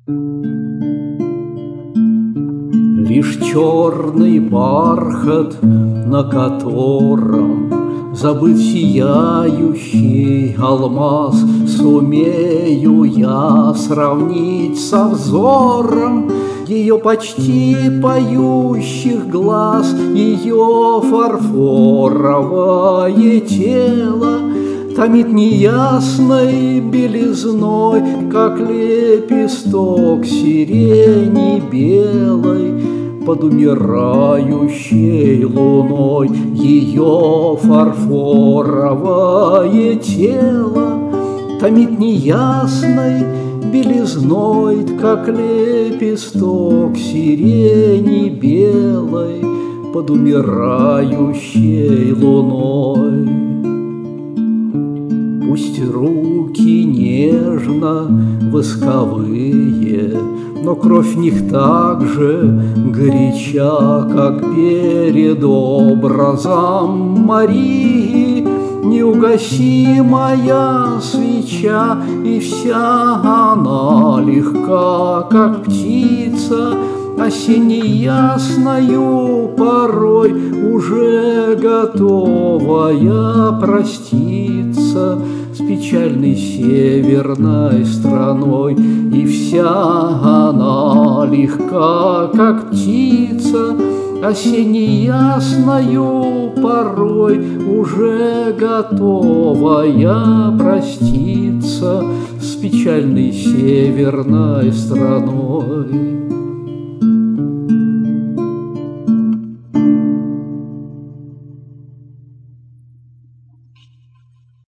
Лишь черный бархат, на котором забыт сияющий алмаз, сумею я сравнить со взором ее почти поющих глаз, ее фарфоровое тело томит неясной белизной, как лепесток сирени белой под умирающей луной. Ее фарфоровое тело томит неясной белизной, как лепесток сирени белой под умирающей луной. Пусть руки нежно восковые, но кровь в них так же горяча, как перед образом Марии неугасимая свеча, и вся она легка, как птица, осенне-ясною порой, уже готовая проститься с печальной северной страной. И вся она легка, как птица, осенне-ясною порой, уже готовая проститься с печальной северной страной.